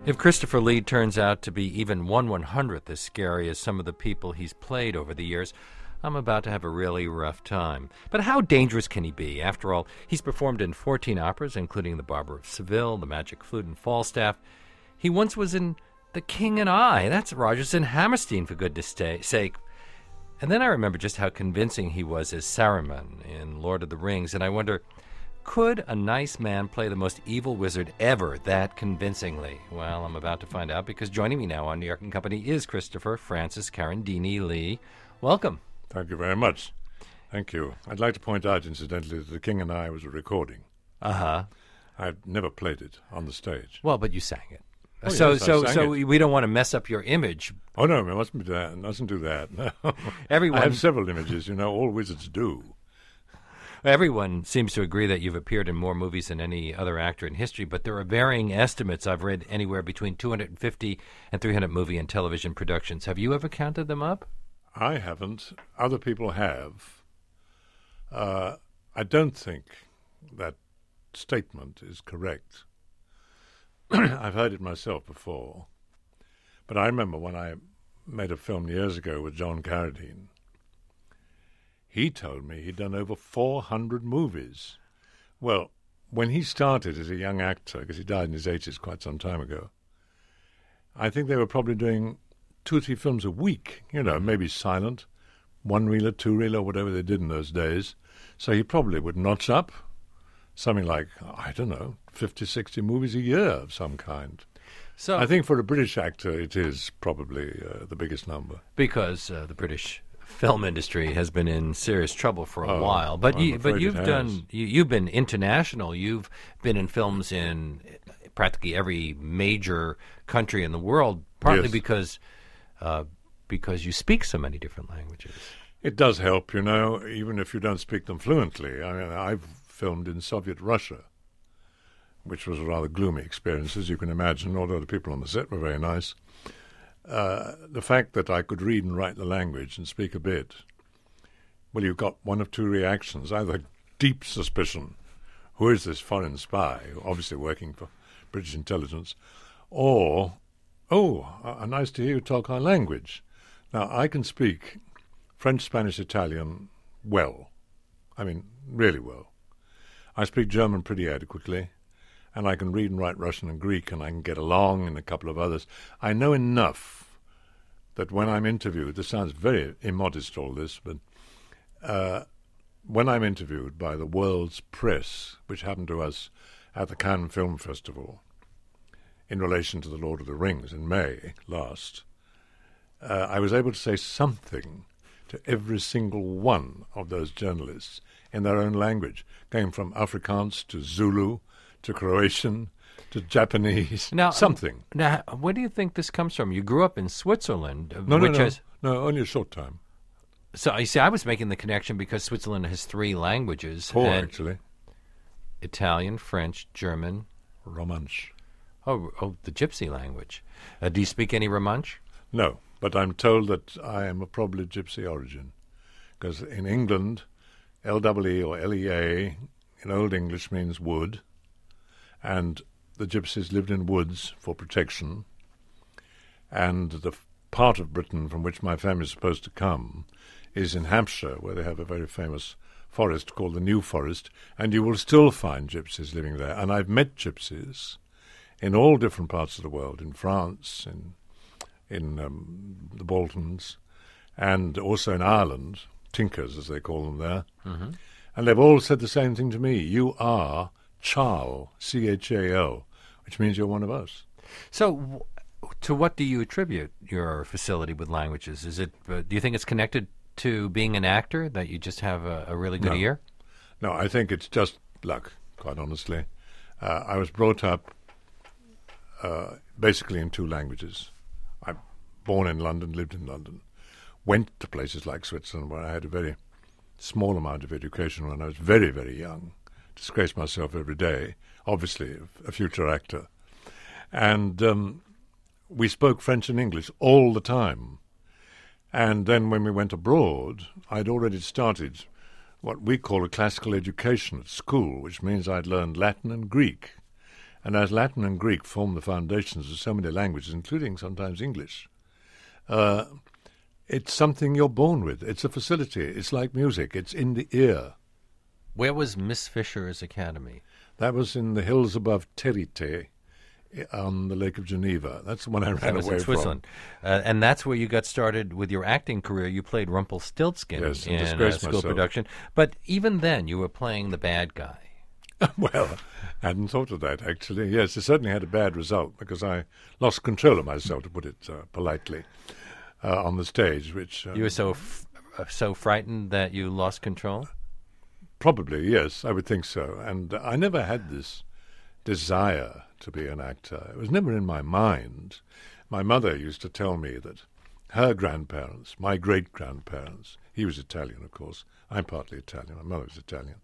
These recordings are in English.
If Christopher Lee turns out to be even 1/100th as scary as some of the people he's played over the years, I'm about to have a really rough time. But how dangerous can he be? After all, he's performed in 14 operas, including The Barber of Seville, The Magic Flute, and Falstaff. He once was in The King and I. That's Rodgers and Hammerstein, for goodness sake. And then I remember just how convincing he was as Saruman in Lord of the Rings, and I wonder, could a nice man play the most evil wizard ever that convincingly? Well, I'm about to find out, because joining me now on New York & Company is Christopher Francis Carandini Lee. Welcome. Thank you very much. Thank you. I'd like to point out, incidentally, that The King and I was a recording. Uh-huh. I'd never played it on the stage. Well, but you sang it. Oh, so yes, I sang it. We don't want to mess up your image. Oh, no, we mustn't do that. Mustn't do that. No. Everyone, I have several images, all wizards do. Everyone seems to agree that you've appeared in more movies than any other actor in history, but there are varying estimates. I've read anywhere between 250 and 300 movie and television productions. Have you ever counted them up? I haven't. Other people have. I don't think that statement is correct. I've heard it myself before. But I remember when I made a film years ago with John Carradine, he told me he'd done over 400 movies. Well, when he started as a young actor, because he died in his 80s quite some time ago, I think they were probably doing 2 or 3 films a week, maybe silent, 1-reeler, 2-reeler, whatever they did in those days. So he probably would notch up something like, 50, 60 movies a year of some kind. So I think for a British actor, it is probably the biggest number. Because the British film industry has been in serious trouble for a while. But you've been international. You've been in films in practically every major country in the world, partly yes. because you speak so many different languages. It does help, even if you don't speak them fluently. I mean, I've filmed in Soviet Russia, which was a rather gloomy experience, as you can imagine, although the people on the set were very nice. The fact that I could read and write the language and speak a bit, well, you've got one of 2 reactions, either deep suspicion, who is this foreign spy, obviously working for British intelligence, or, nice to hear you talk our language. Now, I can speak French, Spanish, Italian well. I mean, really well. I speak German pretty adequately, and I can read and write Russian and Greek, and I can get along in a couple of others. I know enough that when I'm interviewed, this sounds very immodest, all this, but when I'm interviewed by the world's press, which happened to us at the Cannes Film Festival in relation to The Lord of the Rings in May last, I was able to say something to every single one of those journalists in their own language, going from Afrikaans to Zulu to Croatian to Japanese, something. Now, where do you think this comes from? You grew up in Switzerland. No, only a short time. So, you see, I was making the connection because Switzerland has 3 languages. 4, actually. Italian, French, German. Romansh. Oh, the Gypsy language. Do you speak any Romansh? No, but I'm told that I am of probably Gypsy origin, because in England, LWE or LEA in Old English means wood, and the Gypsies lived in woods for protection, and the part of Britain from which my family is supposed to come is in Hampshire, where they have a very famous forest called the New Forest, and you will still find Gypsies living there. And I've met Gypsies in all different parts of the world, in France, in the Baltons, and also in Ireland, Tinkers, as they call them there. Mm-hmm. And they've all said the same thing to me. You are Chal, C-H-A-L, which means you're one of us. So to what do you attribute your facility with languages? Is it? Do you think it's connected to being an actor, that you just have a really good ear? No, I think it's just luck, quite honestly. I was brought up basically in 2 languages. I'm born in London, lived in London, went to places like Switzerland where I had a very small amount of education when I was very, very young, disgraced myself every day, obviously a future actor. And we spoke French and English all the time. And then when we went abroad, I'd already started what we call a classical education at school, which means I'd learned Latin and Greek. And as Latin and Greek form the foundations of so many languages, including sometimes English, it's something you're born with. It's a facility. It's like music. It's in the ear. Where was Miss Fisher's academy? That was in the hills above Terite on the Lake of Geneva. That's the one I ran away in Switzerland. And that's where you got started with your acting career. You played Rumpelstiltskin in a school production. But even then, you were playing the bad guy. Well, I hadn't thought of that, actually. Yes, it certainly had a bad result because I lost control of myself, to put it politely, on the stage. Which you were so frightened that you lost control? Probably, yes, I would think so. And I never had this desire to be an actor. It was never in my mind. My mother used to tell me that her grandparents, my great-grandparents, he was Italian, of course. I'm partly Italian. My mother was Italian.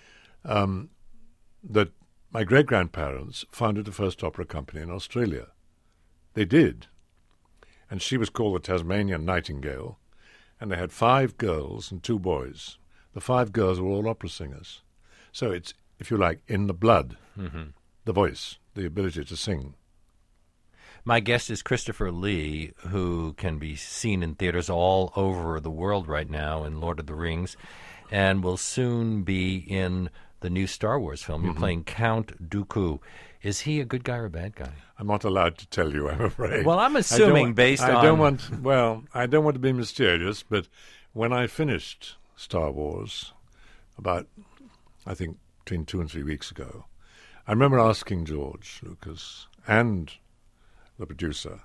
That my great-grandparents founded the first opera company in Australia. They did. And she was called the Tasmanian Nightingale, and they had 5 girls and 2 boys. The 5 girls were all opera singers. So it's, if you like, in the blood, the voice, the ability to sing. My guest is Christopher Lee, who can be seen in theaters all over the world right now in Lord of the Rings, and will soon be in the new Star Wars film. You're playing Count Dooku. Is he a good guy or a bad guy? I'm not allowed to tell you, I'm afraid. Well, I'm assuming I don't want to be mysterious, but when I finished Star Wars about, I think, between 2 and 3 weeks ago, I remember asking George Lucas and the producer,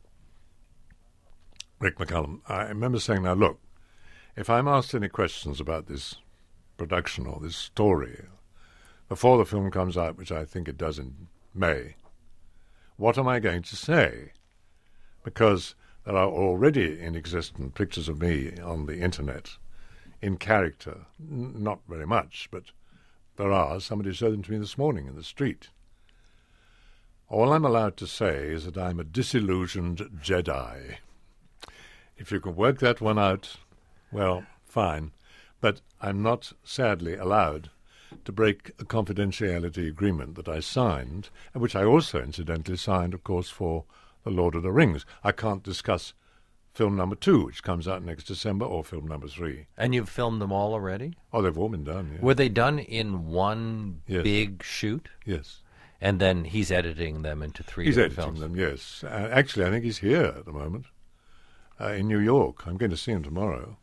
Rick McCallum, I remember saying, now look, if I'm asked any questions about this production or this story before the film comes out, which I think it does in May, what am I going to say? Because there are already in existence pictures of me on the internet in character, not very much, but there are. Somebody showed them to me this morning in the street. All I'm allowed to say is that I'm a disillusioned Jedi. If you can work that one out, well, fine. But I'm not, sadly, allowed to break a confidentiality agreement that I signed, and which I also, incidentally, signed, of course, for The Lord of the Rings. I can't discuss film number 2, which comes out next December, or film number 3. And you've filmed them all already? Oh, they've all been done, yes. Were they done in one big shoot? Yes. And then he's editing them into 3 films? He's editing them, yes. Actually, I think he's here at the moment, in New York. I'm going to see him tomorrow.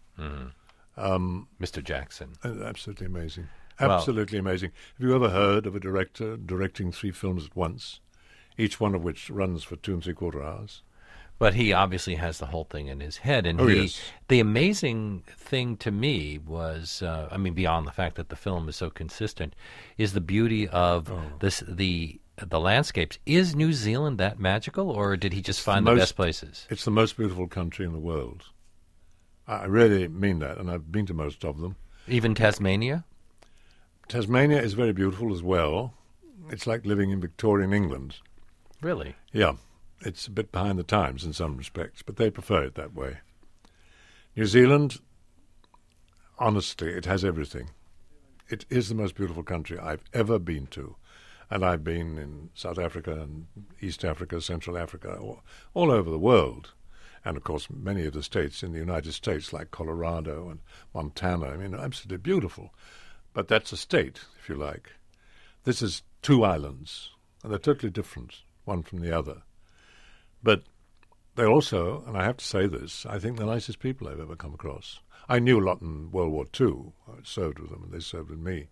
Mr. Jackson. Absolutely amazing. Absolutely amazing. Have you ever heard of a director directing 3 films at once, each one of which runs for 2 3/4 hours? But he obviously has the whole thing in his head. And yes. The amazing thing to me was, beyond the fact that the film is so consistent, is the beauty of the landscapes. Is New Zealand that magical, or did he just find the best places? It's the most beautiful country in the world. I really mean that, and I've been to most of them. Even Tasmania? Tasmania is very beautiful as well. It's like living in Victorian England. Really? Yeah. It's a bit behind the times in some respects, but they prefer it that way. New Zealand, honestly, it has everything. It is the most beautiful country I've ever been to. And I've been in South Africa and East Africa, Central Africa, all over the world. And, of course, many of the states in the United States, like Colorado and Montana, absolutely beautiful. But that's a state, if you like. This is 2 islands, and they're totally different, one from the other. But they're also, and I have to say this, I think the nicest people I've ever come across. I knew a lot in World War II. I served with them, and they served with me.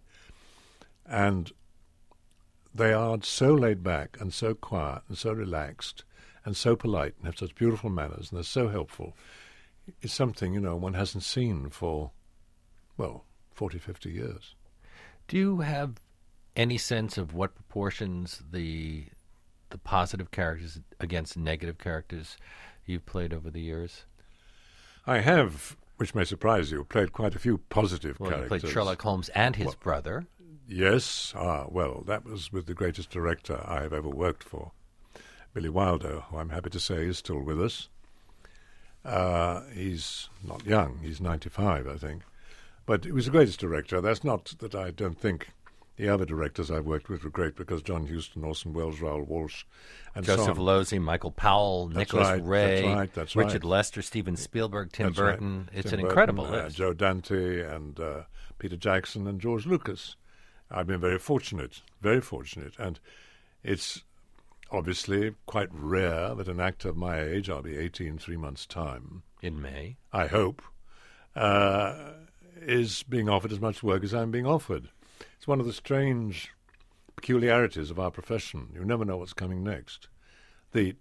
And they are so laid back and so quiet and so relaxed and so polite and have such beautiful manners, and they're so helpful. It's something, one hasn't seen for, 40, 50 years. Do you have any sense of what proportions the positive characters against negative characters you've played over the years? I have, which may surprise you, played quite a few positive characters. You played Sherlock Holmes and his brother. Yes. That was with the greatest director I have ever worked for, Billy Wilder, who I'm happy to say is still with us. He's not young. He's 95, I think. But he was the greatest director. That's not that I don't think The other directors I've worked with were great because John Huston, Orson Welles, Raoul Walsh, and Joseph so on. Losey, Michael Powell, Nicholas Ray, That's Richard right. Lester, Steven Spielberg, Tim That's Burton. right. It's Tim an Burton, incredible list. Joe Dante and Peter Jackson and George Lucas. I've been very fortunate, and it's obviously quite rare that an actor of my age, I'll be 80 in 3 months' time, In May. I hope, is being offered as much work as I'm being offered. It's one of the strange peculiarities of our profession. You never know what's coming next. The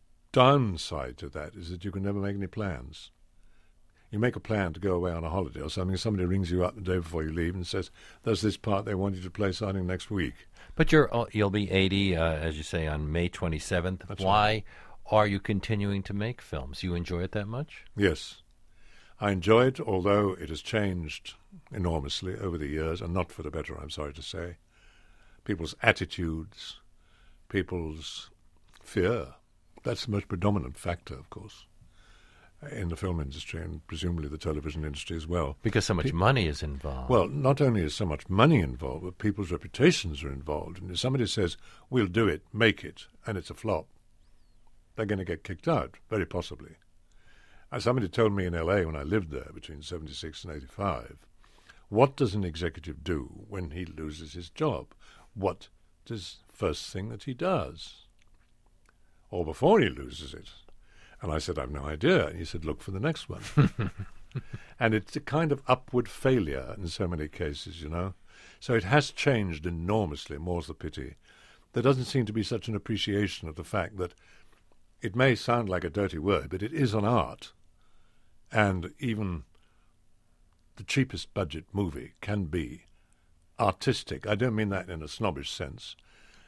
downside to that is that you can never make any plans. You make a plan to go away on a holiday or something, somebody rings you up the day before you leave and says, there's this part they want you to play starting next week. But you'll be 80, as you say, on May 27th. That's Why are you continuing to make films? You enjoy it that much? Yes. I enjoy it, although it has changed enormously over the years, and not for the better, I'm sorry to say. People's attitudes, people's fear, that's the most predominant factor, of course, in the film industry and presumably the television industry as well. Because so much money is involved. Well, not only is so much money involved, but people's reputations are involved. And if somebody says, we'll do it, make it, and it's a flop, they're going to get kicked out, very possibly. Somebody told me in L.A. when I lived there between 76 and 85, what does an executive do when he loses his job? What is the first thing that he does? Or before he loses it? And I said, I've no idea. And he said, look for the next one. And it's a kind of upward failure in so many cases, you know. So it has changed enormously, more's the pity. There doesn't seem to be such an appreciation of the fact that it may sound like a dirty word, but it is an art. And even the cheapest budget movie can be artistic. I don't mean that in a snobbish sense.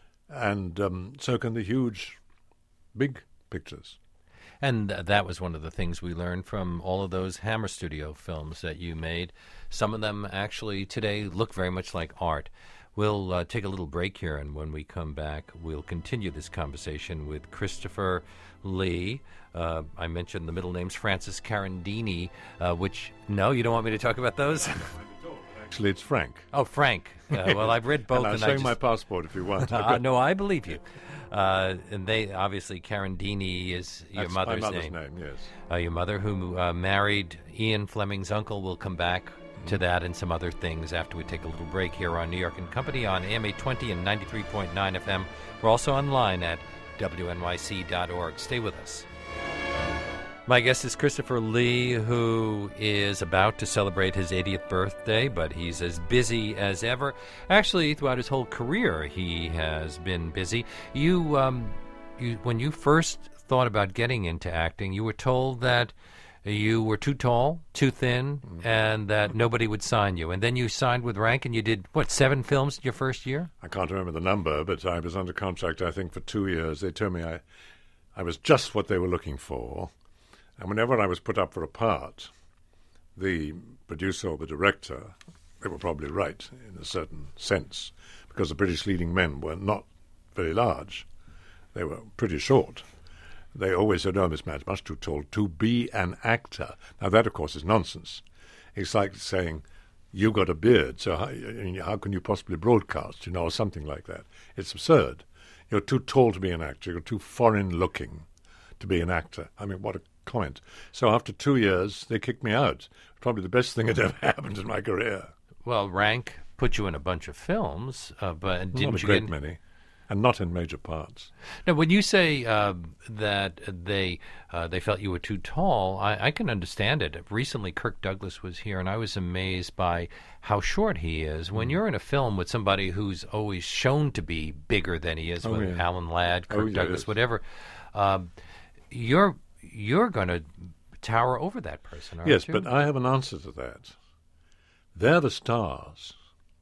And so can the huge, big pictures. And that was one of the things we learned from all of those Hammer Studio films that you made. Some of them actually today look very much like art. We'll take a little break here, and when we come back, we'll continue this conversation with Christopher Lee. I mentioned the middle names, Francis Carandini, which, no, you don't want me to talk about those? Actually, it's Frank. Oh, Frank. Well, I've read both. And I'll and show you my passport if you want. No, I believe you. And they, obviously, Carandini is your That's mother's my mother's name. yes. Your mother, who married Ian Fleming's uncle. We'll come back to that and some other things after we take a little break here on New York and Company on AM 820 and 93.9 FM. We're also online at wnyc.org. Stay with us. My guest is Christopher Lee, who is about to celebrate his 80th birthday, but he's as busy as ever. Actually, throughout his whole career, he has been busy. You, when you first thought about getting into acting, you were told that you were too tall, too thin, and that nobody would sign you. And then you signed with Rank, and you did, 7 films in your first year? I can't remember the number, but I was under contract, I think, for 2 years. They told me I was just what they were looking for. And whenever I was put up for a part, the producer or the director, they were probably right in a certain sense, because the British leading men were not very large. They were pretty short. They always said, oh, this man's much too tall to be an actor. Now, that, of course, is nonsense. It's like saying, you got a beard, so how can you possibly broadcast, or something like that. It's absurd. You're too tall to be an actor. You're too foreign-looking to be an actor. I mean, what a comment. So after 2 years, they kicked me out. Probably the best thing that ever happened in my career. Well, Rank put you in a bunch of films, but didn't Not a you great get many, and not in major parts. Now, when you say that they felt you were too tall, I can understand it. Recently, Kirk Douglas was here, and I was amazed by how short he is. When you're in a film with somebody who's always shown to be bigger than he is, with Alan Ladd, Kirk Douglas, whatever, you're going to tower over that person, aren't you? Yes, but I have an answer to that. They're the stars,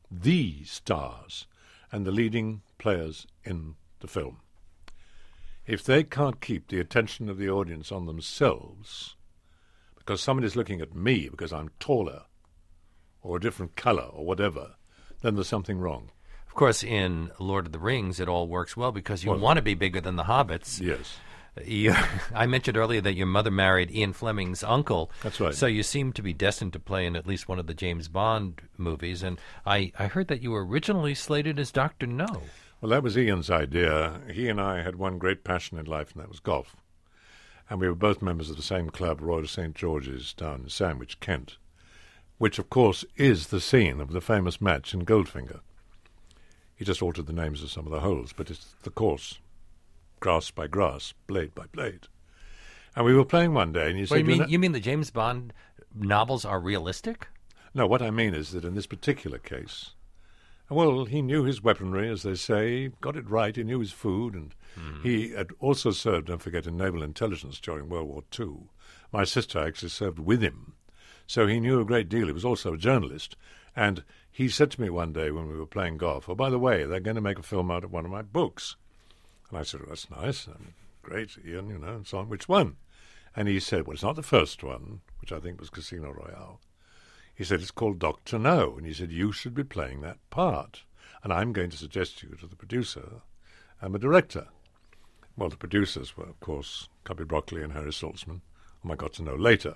and the leading players in the film. If they can't keep the attention of the audience on themselves, because somebody's looking at me because I'm taller, or a different color, or whatever, then there's something wrong. Of course, in Lord of the Rings, it all works well because you want to be bigger than the hobbits. Yes. I mentioned earlier that your mother married Ian Fleming's uncle. That's right. So you seem to be destined to play in at least one of the James Bond movies. And I heard that you were originally slated as Dr. No. Well, that was Ian's idea. He and I had one great passion in life, and that was golf. And we were both members of the same club, Royal St. George's, down in Sandwich, Kent, which, of course, is the scene of the famous match in Goldfinger. He just altered the names of some of the holes, but it's the course, grass by grass, blade by blade. And we were playing one day, and he said... You mean the James Bond novels are realistic? No, what I mean is that in this particular case, well, he knew his weaponry, as they say, he got it right, he knew his food, and he had also served, don't forget, in naval intelligence during World War II. My sister actually served with him, so he knew a great deal. He was also a journalist, and he said to me one day when we were playing golf, "Oh, by the way, they're going to make a film out of one of my books." And I said, "Well, that's nice, great, Ian, and so on. Which one?" And he said, "Well, it's not the first one, which I think was Casino Royale." He said, "It's called Dr. No." And he said, "You should be playing that part. And I'm going to suggest you to the producer and the director." Well, the producers were, of course, Cubby Broccoli and Harry Saltzman, whom I got to know later.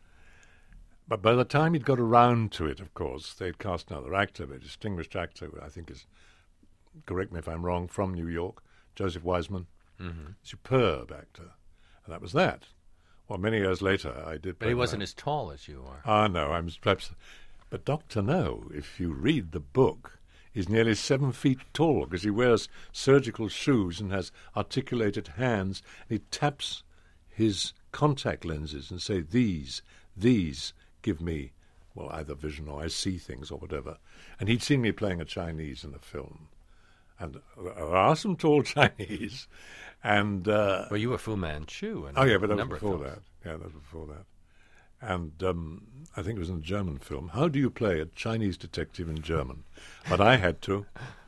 But by the time he'd got around to it, of course, they'd cast another actor, a distinguished actor, who I think is, correct me if I'm wrong, from New York, Joseph Wiseman. Mm-hmm. Superb actor. And that was that. Well, many years later, I did... But he wasn't as tall as you are. Ah, no, I'm perhaps... But Dr. No, if you read the book, is nearly 7 feet tall because he wears surgical shoes and has articulated hands. And he taps his contact lenses and say, these give me, well, either vision or I see things or whatever. And he'd seen me playing a Chinese in a film. And there are some tall Chinese. And well, you were Fu Manchu. Oh, yeah, but that was before that. Yeah, that was before that. And I think it was in a German film. How do you play a Chinese detective in German? But I had to.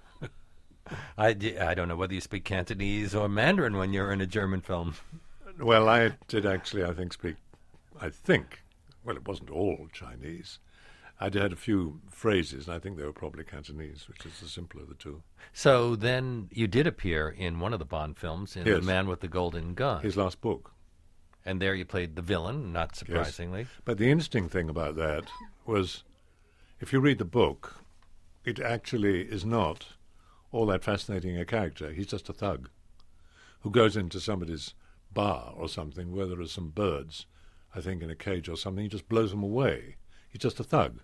I don't know whether you speak Cantonese or Mandarin when you're in a German film. Well, I did actually, I think, well, it wasn't all Chinese. I had a few phrases, and I think they were probably Cantonese, which is the simpler of the two. So then you did appear in one of the Bond films, in Yes. The Man with the Golden Gun. His last book. And there you played the villain, not surprisingly. Yes. But the interesting thing about that was, if you read the book, it actually is not all that fascinating a character. He's just a thug who goes into somebody's bar or something where there are some birds, I think in a cage or something. He just blows them away. He's just a thug.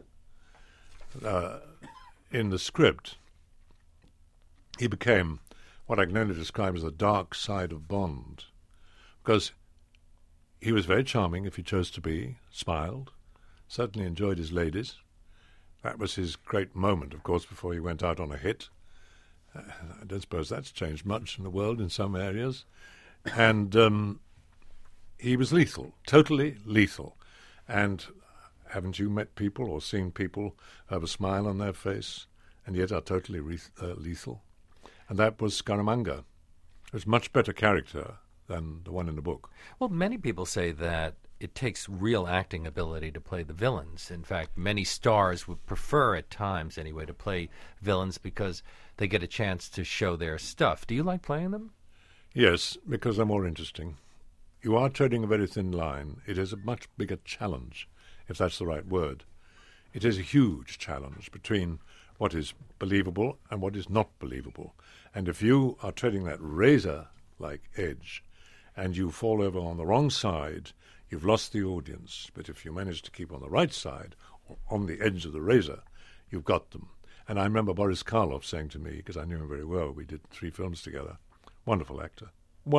In the script, he became what I can only describe as the dark side of Bond, because he was very charming if he chose to be, smiled, certainly enjoyed his ladies. That was his great moment, of course, before he went out on a hit. I don't suppose that's changed much in the world in some areas. And he was lethal, totally lethal. And haven't you met people or seen people who have a smile on their face and yet are totally lethal? And that was Scaramanga. It was a much better character than the one in the book. Well, many people say that it takes real acting ability to play the villains. In fact, many stars would prefer at times, anyway, to play villains because they get a chance to show their stuff. Do you like playing them? Yes, because they're more interesting. You are treading a very thin line. It is a much bigger challenge, if that's the right word. It is a huge challenge between what is believable and what is not believable. And if you are treading that razor-like edge and you fall over on the wrong side, you've lost the audience. But if you manage to keep on the right side, or on the edge of the razor, you've got them. And I remember Boris Karloff saying to me, because I knew him very well, we did 3 films together, wonderful actor.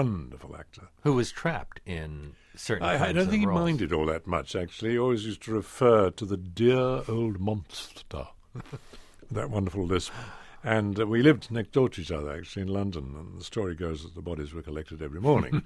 Who was trapped in certain kinds of roles. I don't think he minded all that much, actually. He always used to refer to the dear old monster, that wonderful lisp. And we lived next door to each other, actually, in London, and the story goes that the bodies were collected every morning.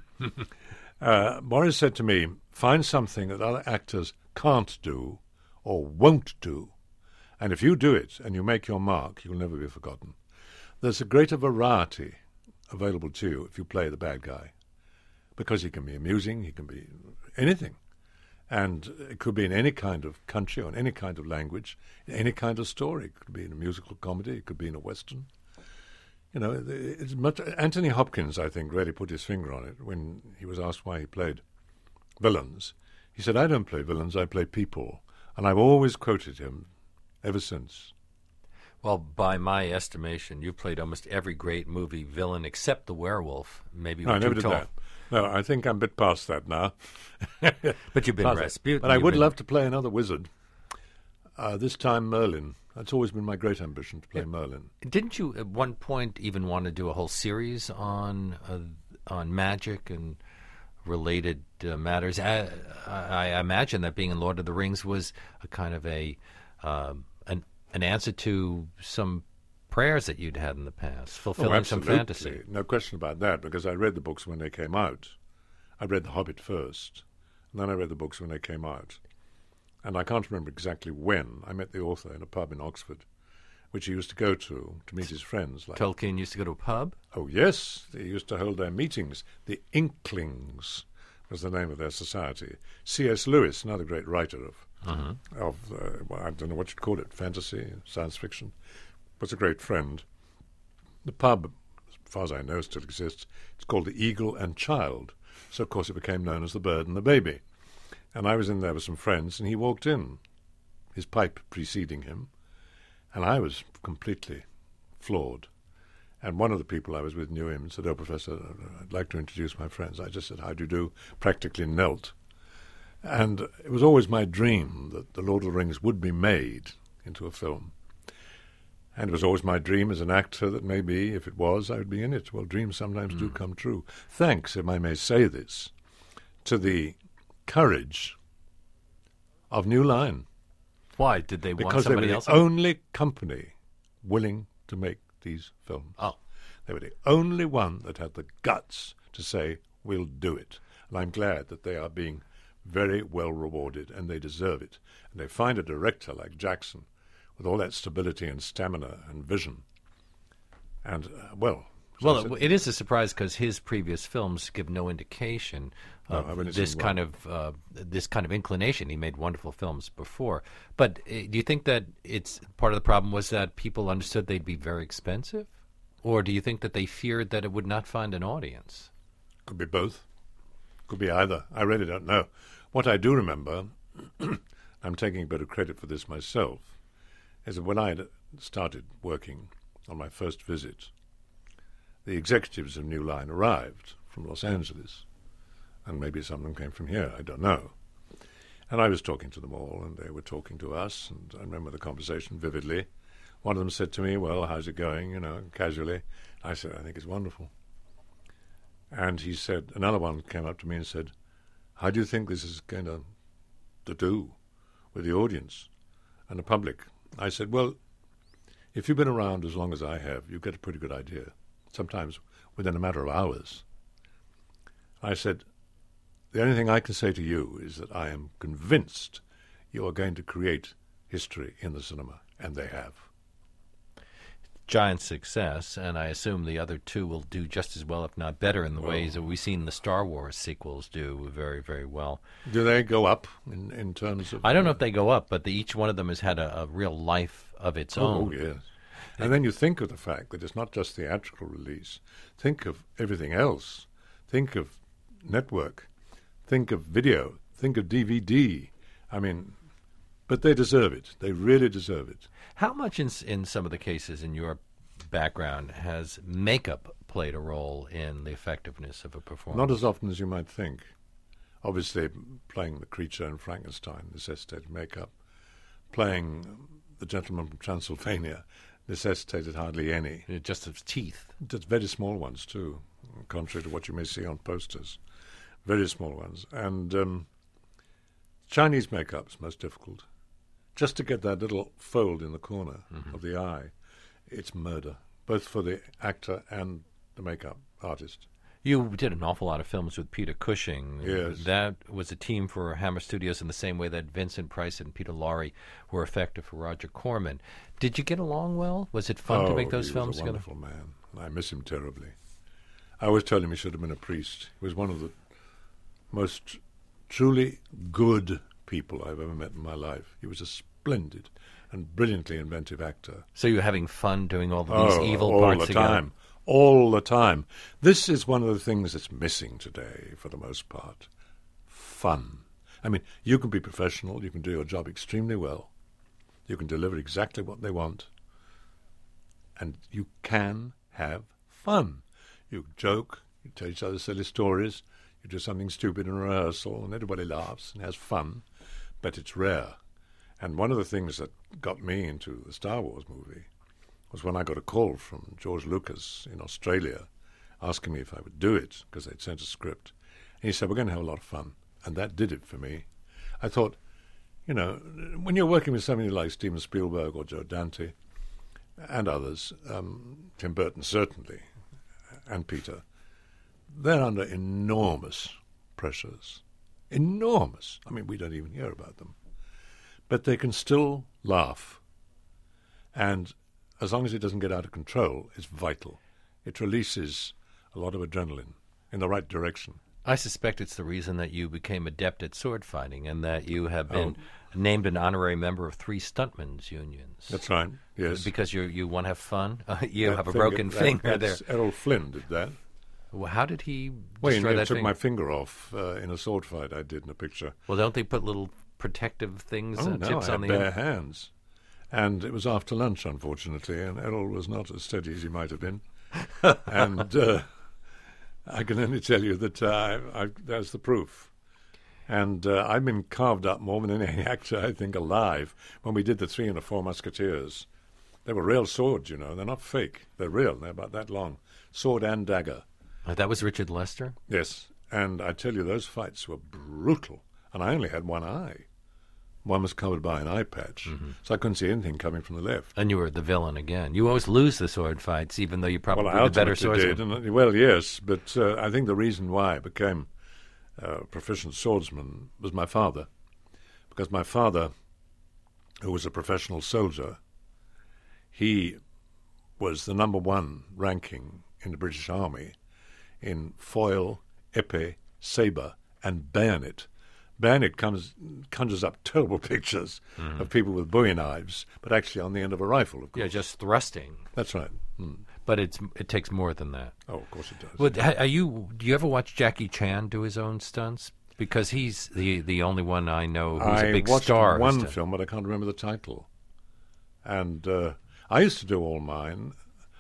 Boris said to me, find something that other actors can't do or won't do, and if you do it and you make your mark, you'll never be forgotten. There's a greater variety available to you if you play the bad guy, because he can be amusing, he can be anything, and it could be in any kind of country or in any kind of language, in any kind of story. It could be in a musical comedy, it could be in a western. You know, it's much. Anthony Hopkins, I think, really put his finger on it when he was asked why he played villains. He said, "I don't play villains, I play people." And I've always quoted him ever since. Well, by my estimation, you've played almost every great movie villain except the werewolf. Maybe No, I never too did tall. that. No, I think I'm a bit past that now. But you've been Past that. Rasputin. But I you've would been- love to play another wizard. This time Merlin. That's always been my great ambition, to play Merlin. Didn't you at one point even want to do a whole series on magic and related matters? I imagine that being in Lord of the Rings was a kind of an answer to some prayers that you'd had in the past, fulfilling some absolutely. fantasy. No question about that, because I read the books when they came out. I read The Hobbit first, and then I read the books when they came out. And I can't remember exactly when. I met the author in a pub in Oxford, which he used to go to meet his friends. Like, Tolkien used to go to a pub? oh, yes, they used to hold their meetings. The Inklings was the name of their society. C.S. Lewis, another great writer of I don't know what you'd call it, fantasy, science fiction, was a great friend. The pub, as far as I know, still exists. It's called the Eagle and Child. So, of course, it became known as the Bird and the Baby. And I was in there with some friends, and he walked in, his pipe preceding him, and I was completely floored. And one of the people I was with knew him and said, "Oh, Professor, I'd like to introduce my friends." I just said, "How do you do?" Practically knelt. And it was always my dream that The Lord of the Rings would be made into a film. And it was always my dream as an actor that maybe, if it was, I would be in it. Well, dreams sometimes do come true. Thanks, if I may say this, to the courage of New Line. Why? Did they want Because they were somebody the else? only company willing to make these films. Oh. They were the only one that had the guts to say, "We'll do it." And I'm glad that they are being very well rewarded, and they deserve it. And they find a director like Jackson with all that stability and stamina and vision. And, Well, it is a surprise because his previous films give no indication I've only of this seen kind of inclination. He made wonderful films before, but do you think that it's part of the problem was that people understood they'd be very expensive, or do you think that they feared that it would not find an audience? could be both. Could be either. I really don't know. What I do remember, I'm taking a bit of credit for this myself, is that when I had started working on my first visit, the executives of New Line arrived from Los Angeles, and maybe some of them came from here, I don't know. And I was talking to them all, and they were talking to us, and I remember the conversation vividly. One of them said to me, "Well, how's it going?" Casually. I said, "I think it's wonderful." And he said, another one came up to me and said, "How do you think this is going to do with the audience and the public?" I said, "Well, if you've been around as long as I have, you get a pretty good idea, sometimes within a matter of hours." I said, "The only thing I can say to you is that I am convinced you are going to create history in the cinema," and they have. Giant success, and I assume the other two will do just as well, if not better, in the ways that we've seen the Star Wars sequels do very, very well. Do they go up in terms of... I don't know if they go up, but each one of them has had a real life of its own. Oh, yes. And then you think of the fact that it's not just theatrical release. Think of everything else. Think of network. Think of video. Think of DVD. I mean, but they deserve it. They really deserve it. How much in some of the cases in your background has makeup played a role in the effectiveness of a performance? Not as often as you might think. Obviously, playing the creature in Frankenstein necessitated makeup. Playing the gentleman from Transylvania necessitated hardly any. Just of teeth. Just very small ones, too, contrary to what you may see on posters. Very small ones. And Chinese makeup's most difficult. Just to get that little fold in the corner of the eye, it's murder, both for the actor and the makeup artist. You did an awful lot of films with Peter Cushing. Yes. That was a team for Hammer Studios in the same way that Vincent Price and Peter Lorre were effective for Roger Corman. Did you get along well? Was it fun to make those films together? He was a wonderful man, and I miss him terribly. I always tell him he should have been a priest. He was one of the most truly good people I've ever met in my life. He was a splendid and brilliantly inventive actor. So you're having fun doing all of these evil parts all the together? time. all the time. This is one of the things that's missing today, for the most part. Fun. I mean, you can be professional, you can do your job extremely well, you can deliver exactly what they want, and you can have fun. You joke, you tell each other silly stories, you do something stupid in rehearsal, and everybody laughs and has fun, but it's rare. And one of the things that got me into the Star Wars movie was when I got a call from George Lucas in Australia asking me if I would do it, because they'd sent a script. And he said, we're going to have a lot of fun. And that did it for me. I thought, you know, when you're working with somebody like Steven Spielberg or Joe Dante and others, Tim Burton certainly, and Peter, they're under enormous pressures. Enormous. I mean, we don't even hear about them. But they can still laugh. And as long as it doesn't get out of control, it's vital. It releases a lot of adrenaline in the right direction. I suspect it's the reason that you became adept at sword fighting and that you have been named an honorary member of 3 stuntmen's unions. That's right, yes. Because you want to have fun? You have a broken finger there. Errol Flynn did that. Well, how did he Well, destroy he that took finger? my finger off in a sword fight I did in a picture. Well, don't they put little protective things, No, tips I on had the bare end? hands. And it was after lunch, unfortunately, and Errol was not as steady as he might have been. And I can only tell you that that's the proof. And I've been carved up more than any actor, I think, alive. When we did the 3 and the 4 Musketeers, they were real swords, you know. They're not fake. They're real. They're about that long. Sword and dagger. That was Richard Lester? Yes. And I tell you, those fights were brutal. And I only had one eye. One was covered by an eye patch, so I couldn't see anything coming from the left. And you were the villain again. You always lose the sword fights, even though you probably Well, I the better ultimately swordsman. did. Well, yes, but I think the reason why I became a proficient swordsman was my father. Because my father, who was a professional soldier, he was the number 1 ranking in the British Army in foil, épée, sabre, and bayonet. Bayonet conjures up terrible pictures of people with bowie knives, but actually on the end of a rifle, of course. Yeah, just thrusting. That's right. But it takes more than that. Oh, of course it does. Well, do you ever watch Jackie Chan do his own stunts? Because he's the only one I know who's a big watched star. one film, but I can't remember the title. And I used to do all mine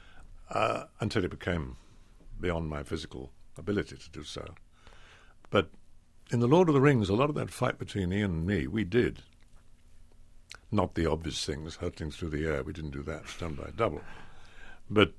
until it became beyond my physical ability to do so. But in The Lord of the Rings, a lot of that fight between Ian and me, we did. Not the obvious things, hurtling through the air. We didn't do that. It's done by a double. But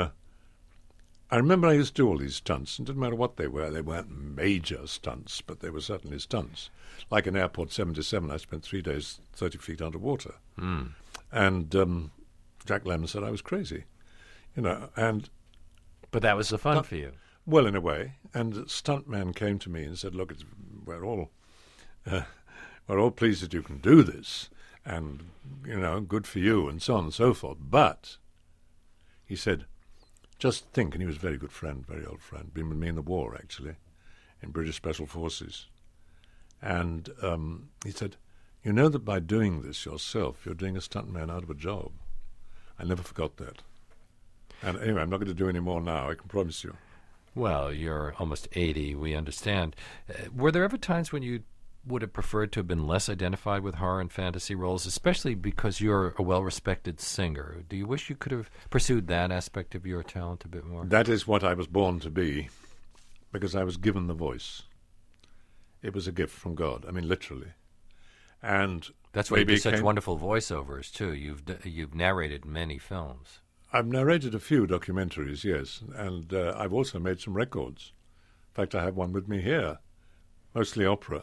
I remember I used to do all these stunts. It didn't matter what they were. They weren't major stunts, but they were certainly stunts. Like in Airport 77, I spent 3 days 30 feet underwater. And Jack Lemmon said I was crazy. You know, But that was the fun for you. well, in a way. And the stuntman came to me and said, look, we're all pleased that you can do this, and, you know, good for you, and so on and so forth. But, he said, just think, and he was a very good friend, very old friend, been with me in the war, actually, in British Special Forces. And he said, you know that by doing this yourself, you're doing a stuntman out of a job. I never forgot that. And anyway, I'm not going to do any more now, I can promise you. Well, you're almost 80, we understand. Were there ever times when you would have preferred to have been less identified with horror and fantasy roles, especially because you're a well-respected singer? Do you wish you could have pursued that aspect of your talent a bit more? That is what I was born to be, because I was given the voice. It was a gift from God, I mean, literally. And that's why you do such wonderful voiceovers, too. You've narrated many films. I've narrated a few documentaries, yes, and I've also made some records. In fact, I have one with me here, mostly opera.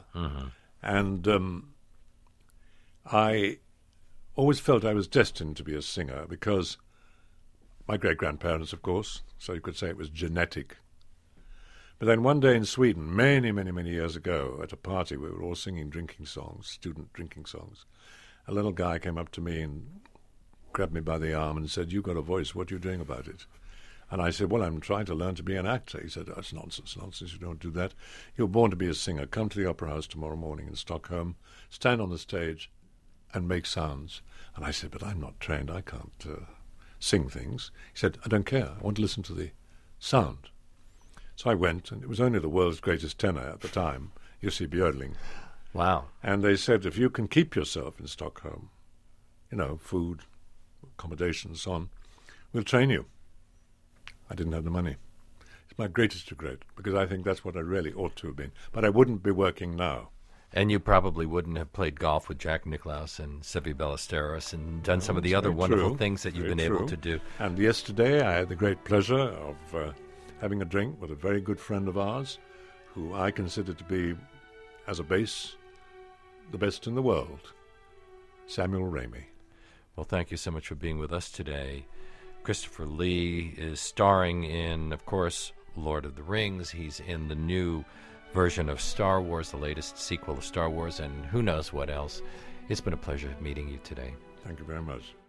And I always felt I was destined to be a singer because my great-grandparents, of course, so you could say it was genetic. But then one day in Sweden, many, many, many years ago, at a party, we were all singing drinking songs, student drinking songs. A little guy came up to me and grabbed me by the arm and said, you've got a voice, what are you doing about it? And I said, well, I'm trying to learn to be an actor. He said, that's nonsense, you don't do that. You're born to be a singer. Come to the Opera House tomorrow morning in Stockholm, stand on the stage and make sounds. And I said, but I'm not trained, I can't sing things. He said, I don't care. I want to listen to the sound. So I went, and it was only the world's greatest tenor at the time, Jussi Björling. Wow. And they said, if you can keep yourself in Stockholm, food, accommodation, and so on, we'll train you. I didn't have the money. It's my greatest regret, because I think that's what I really ought to have been. But I wouldn't be working now. And you probably wouldn't have played golf with Jack Nicklaus and Seve Ballesteros and done some of the other wonderful things that you've been able to do. And yesterday I had the great pleasure of having a drink with a very good friend of ours, who I consider to be, as a bass, the best in the world, Samuel Ramey. Well, thank you so much for being with us today. Christopher Lee is starring in, of course, Lord of the Rings. He's in the new version of Star Wars, the latest sequel of Star Wars, and who knows what else. It's been a pleasure meeting you today. Thank you very much.